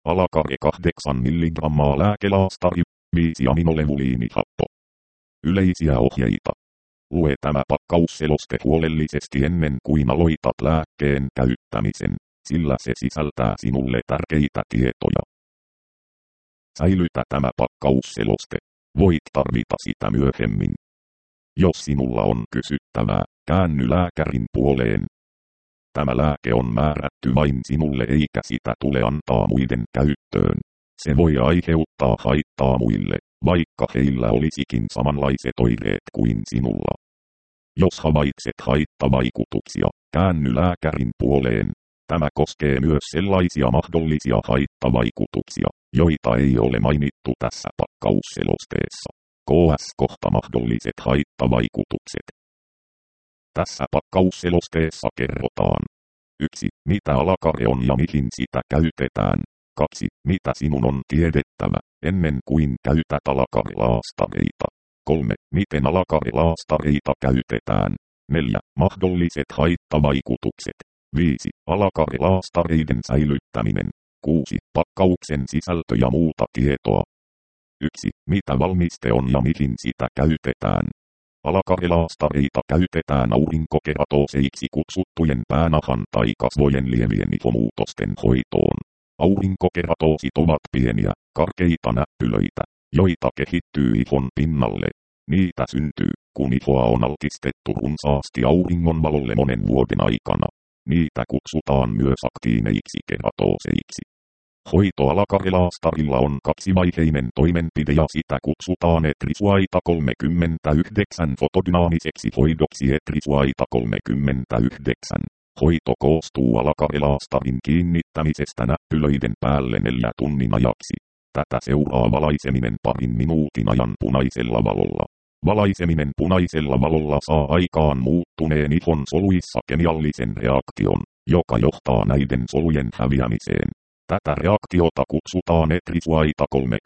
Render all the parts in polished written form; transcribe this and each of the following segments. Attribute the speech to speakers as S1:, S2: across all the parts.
S1: Alakare 8 mg lääkelaastari, 5 aminolevuliinihappo. Yleisiä ohjeita. Lue tämä pakkausseloste huolellisesti ennen kuin aloitat lääkkeen käyttämisen, sillä se sisältää sinulle tärkeitä tietoja. Säilytä tämä pakkausseloste. Voit tarvita sitä myöhemmin. Jos sinulla on kysyttävää, käänny lääkärin puoleen. Tämä lääke on määrätty vain sinulle eikä sitä tule antaa muiden käyttöön. Se voi aiheuttaa haittaa muille, vaikka heillä olisikin samanlaiset oireet kuin sinulla. Jos havaitset haittavaikutuksia, käänny lääkärin puoleen. Tämä koskee myös sellaisia mahdollisia haittavaikutuksia, joita ei ole mainittu tässä pakkausselosteessa. KS-kohta mahdolliset haittavaikutukset. Tässä pakkausselosteessa kerrotaan. 1. Mitä alakare on ja mihin sitä käytetään. 2. Mitä sinun on tiedettävä, ennen kuin käytät alakare-laastareita. 3. Miten alakare-laastareita käytetään. 4. Mahdolliset haittavaikutukset. 5. Alakare-laastareiden säilyttäminen. 6. Pakkauksen sisältö ja muuta tietoa. 1. Mitä valmiste on ja mihin sitä käytetään. Alakare-laastareita käytetään aurinkokeratoseiksi kutsuttujen päänahan tai kasvojen lievien ihomuutosten hoitoon. Aurinkokeratoosit ovat pieniä, karkeita näppylöitä, joita kehittyy ihon pinnalle. Niitä syntyy, kun ihoa on altistettu runsaasti auringonvalolle monen vuoden aikana. Niitä kutsutaan myös aktiineiksi keratooseiksi. Hoito alakare-laastarilla on kaksivaiheinen toimenpide ja sitä kutsutaan etrisuaita 39 fotodynaamiseksi hoidoksi etrisuaita 39. Hoito koostuu alakare-laastarin kiinnittämisestä näppylöiden päälle 4 tunnin ajaksi. Tätä seuraa valaiseminen parin minuutin ajan punaisella valolla. Valaiseminen punaisella valolla saa aikaan muuttuneen ihon soluissa kemiallisen reaktion, joka johtaa näiden solujen häviämiseen. Tätä reaktiota kutsutaan etrisuaita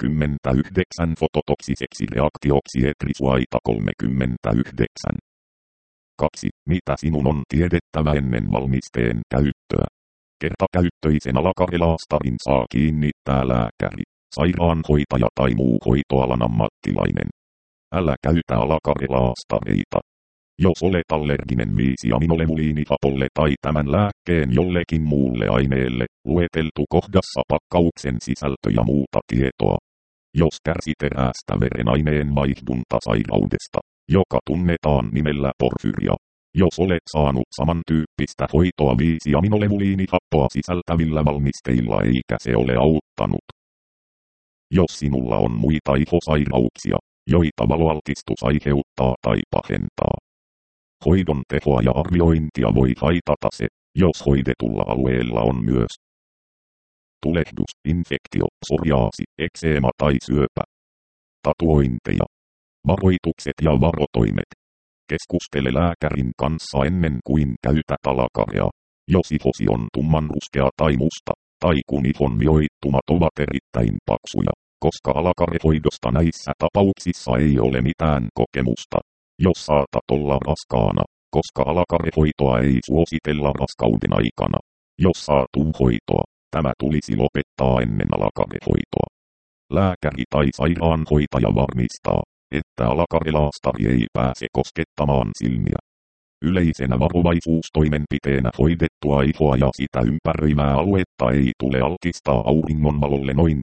S1: 39 fototoksiseksi reaktioksi etrisuaita 39. 2. Mitä sinun on tiedettävä ennen valmisteen käyttöä? Kertakäyttöisen alakare-laastarin saa kiinnittää lääkäri, sairaanhoitaja tai muu hoitoalan ammattilainen. Älä käytä alakare-laastareita. Jos olet allerginen 5 aminolevuliinihapolle tai tämän lääkkeen jollekin muulle aineelle, lueteltu kohdassa pakkauksen sisältö ja muuta tietoa. Jos kärsit eräästä verenaineen vaihduntasairaudesta, joka tunnetaan nimellä porfyria. Jos olet saanut samantyyppistä hoitoa 5 aminolevuliinihappoa sisältävillä valmisteilla eikä se ole auttanut. Jos sinulla on muita ihosairauksia, joita valoaltistus aiheuttaa tai pahentaa. Hoidon tehoa ja arviointia voi haitata se, jos hoidetulla alueella on myös tulehdus, infektio, psoriaasi, ekseema tai syöpä. Tatuointeja. Varoitukset ja varotoimet. Keskustele lääkärin kanssa ennen kuin käytät alakarea. Jos ihosi on tummanruskea tai musta, tai kun ihon vioittumat ovat erittäin paksuja, koska alakarehoidosta näissä tapauksissa ei ole mitään kokemusta. Jos saatat olla raskaana, koska alakarehoitoa ei suositella raskauden aikana. Jos saat hoitoa, tämä tulisi lopettaa ennen alakarehoitoa. Lääkäri tai sairaanhoitaja varmistaa, että alakare-laastari ei pääse koskettamaan silmiä. Yleisenä varovaisuustoimenpiteenä hoidettua ihoa ja sitä ympäröivää aluetta ei tule altistaa auringonvalolle noin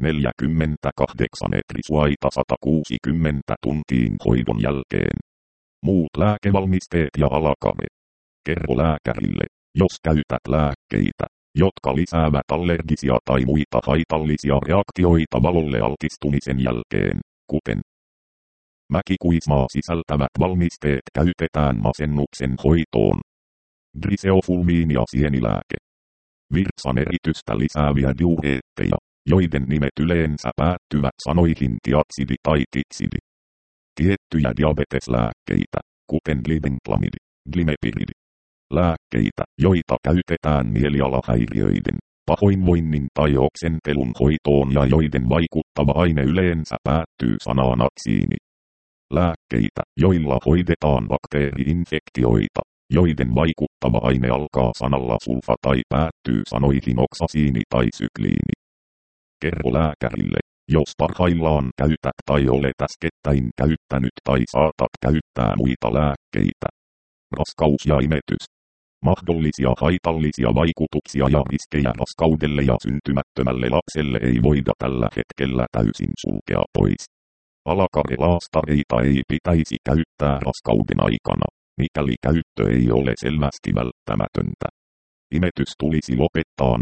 S1: 48 etrisuaita 160 tuntiin hoidon jälkeen. Muut lääkevalmisteet ja alakare. Kerro lääkärille, jos käytät lääkkeitä, jotka lisäävät allergisia tai muita haitallisia reaktioita valolle altistumisen jälkeen, kuten mäkikuismaa sisältävät valmisteet käytetään masennuksen hoitoon. Griseofulmiini ja sienilääke. Virtsan eritystä lisääviä diureetteja, joiden nimet yleensä päättyvät sanoihin tiatsidi tai titsidi. Tiettyjä diabeteslääkkeitä, kuten glibenclamidi, glimepiridi. Lääkkeitä, joita käytetään mielialahäiriöiden, pahoinvoinnin tai oksentelun hoitoon ja joiden vaikuttava aine yleensä päättyy sanaan atsiini. Lääkkeitä, joilla hoidetaan bakteeri-infektioita, joiden vaikuttava aine alkaa sanalla sulfa tai päättyy sanoihin oksasiini tai sykliini. Kerro lääkärille, jos parhaillaan käytät tai olet äskettäin käyttänyt tai saatat käyttää muita lääkkeitä. Raskaus ja imetys. Mahdollisia haitallisia vaikutuksia ja riskejä raskaudelle ja syntymättömälle lapselle ei voida tällä hetkellä täysin sulkea pois. Alakarelaastareita ei pitäisi käyttää raskauden aikana, mikäli käyttö ei ole selvästi välttämätöntä. Imetys tulisi lopettaa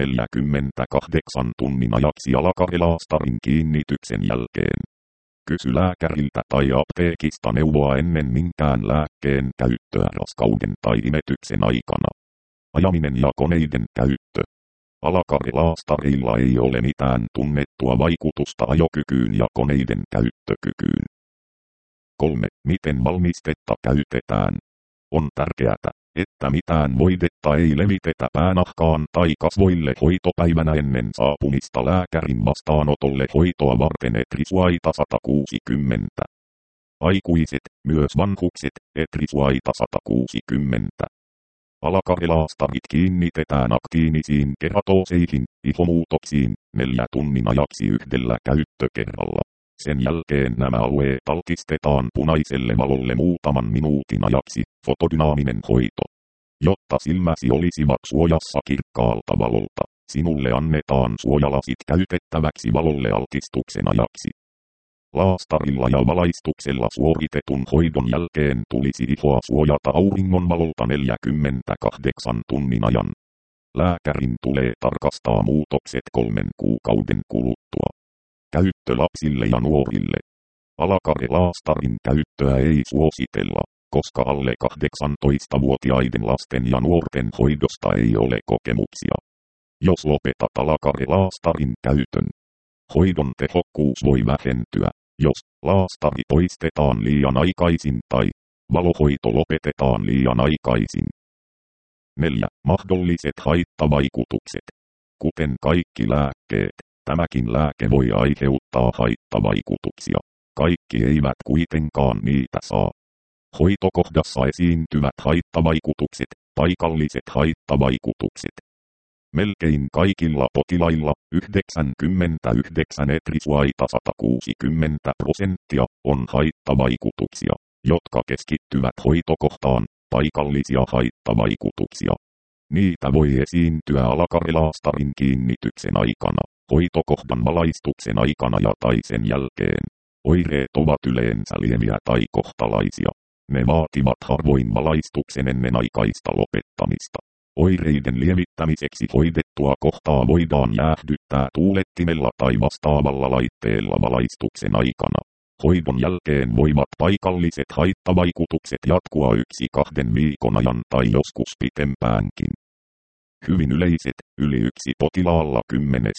S1: 48 tunnin ajaksi alakarelaastarin kiinnityksen jälkeen. Kysy lääkäriltä tai apteekista neuvoa ennen minkään lääkkeen käyttöä raskauden tai imetyksen aikana. Ajaminen ja koneiden käyttö. Alakarelaastareilla ei ole mitään tunnettua vaikutusta ajokykyyn ja koneiden käyttökykyyn. 3. Miten valmistetta käytetään? On tärkeää, että mitään voidetta ei levitetä päänahkaan tai kasvoille hoitopäivänä ennen saapumista lääkärin vastaanotolle hoitoa varten etrisuaita 160. Aikuiset, myös vanhukset, etrisuaita 160. Alakarelaastarit kiinnitetään aktiinisiin keratooseihin, ihomuutoksiin, 4 tunnin ajaksi yhdellä käyttökerralla. Sen jälkeen nämä alueet altistetaan punaiselle valolle muutaman minuutin ajaksi, fotodynaaminen hoito. Jotta silmäsi olisivat suojassa kirkkaalta valolta, sinulle annetaan suojalasit käytettäväksi valolle altistuksen ajaksi. Laastarilla ja valaistuksella suoritetun hoidon jälkeen tulisi ihoa suojata auringonvalolta 48 tunnin ajan. Lääkärin tulee tarkastaa muutokset 3 kuukauden kuluttua. Käyttö lapsille ja nuorille. Alakarelaastarin käyttöä ei suositella, koska alle 18-vuotiaiden lasten ja nuorten hoidosta ei ole kokemuksia. Jos lopetat alakarelaastarin käytön, hoidon tehokkuus voi vähentyä, jos laastari poistetaan liian aikaisin tai valohoito lopetetaan liian aikaisin. 4. Mahdolliset haittavaikutukset. Kuten kaikki lääkkeet, tämäkin lääke voi aiheuttaa haittavaikutuksia. Kaikki eivät kuitenkaan niitä saa. Hoitokohdassa esiintyvät haittavaikutukset, paikalliset haittavaikutukset. Melkein kaikilla potilailla, 99 etrisuaita 160%, on haittavaikutuksia, jotka keskittyvät hoitokohtaan, paikallisia haittavaikutuksia. Niitä voi esiintyä alakarelaastarin kiinnityksen aikana, hoitokohdan valaistuksen aikana ja tai sen jälkeen. Oireet ovat yleensä lieviä tai kohtalaisia. Ne vaativat harvoin valaistuksen ennenaikaista lopettamista. Oireiden lievittämiseksi hoidettua kohtaa voidaan jäähdyttää tuulettimella tai vastaavalla laitteella valaistuksen aikana. Hoidon jälkeen voivat paikalliset haittavaikutukset jatkua 1-2 viikon ajan tai joskus pitempäänkin. Hyvin yleiset, yli 1 potilaalla 10.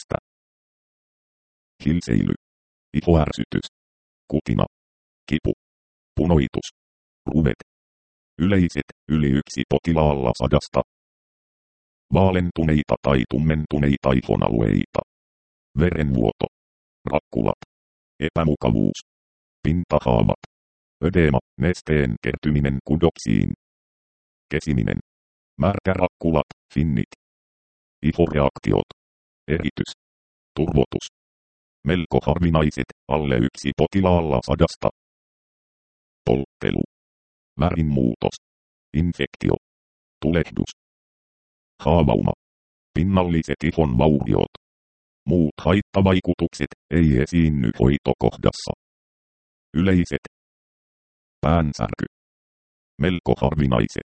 S1: Hilseily. Ihoärsytys. Kutina. Kipu. Punoitus. Ruvet. Yleiset, yli 1 potilaalla 100. Vaalentuneita tai tummentuneita ihonalueita. Verenvuoto. Rakkulat. Epämukavuus. Pintahaavat. Ödeema, nesteen kertyminen kudoksiin. Kesiminen. Märkärakkulat, finnit. Ihoreaktiot. Eritys. Turvotus. Melko harvinaiset, alle 1 potilaalla 100. Polttelu. Värinmuutos. Infektio. Tulehdus. Haavauma. Pinnalliset ihon vauriot. Muut haittavaikutukset ei esiinny hoitokohdassa. Yleiset. Päänsärky. Melko harvinaiset.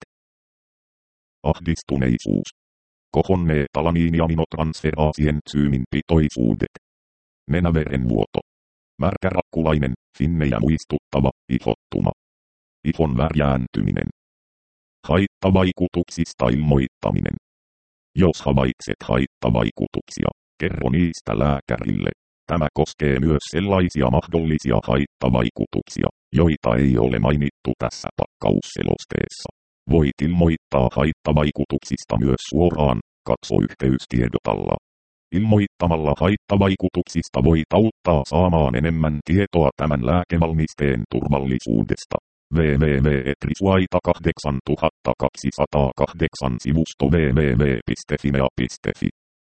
S1: Ahdistuneisuus. Kohonneet alaniiniaminotransferaasientsyymin pitoisuudet. Nenäverenvuoto. Märkärakkulainen, finnejä muistuttava, ihottuma. Ihon värjääntyminen. Haittavaikutuksista ilmoittaminen. Jos havaitset haittavaikutuksia, kerro niistä lääkärille. Tämä koskee myös sellaisia mahdollisia haittavaikutuksia, joita ei ole mainittu tässä pakkausselosteessa. Voit ilmoittaa haittavaikutuksista myös suoraan, katso yhteystiedot alla. Ilmoittamalla haittavaikutuksista voit auttaa saamaan enemmän tietoa tämän lääkevalmisteen turvallisuudesta. www.etrisuaita8208 sivusto www.fimea.fi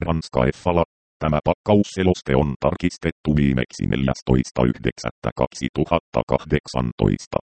S1: Ranska Effala. Tämä pakkausseloste on tarkistettu viimeksi 14.9.2018.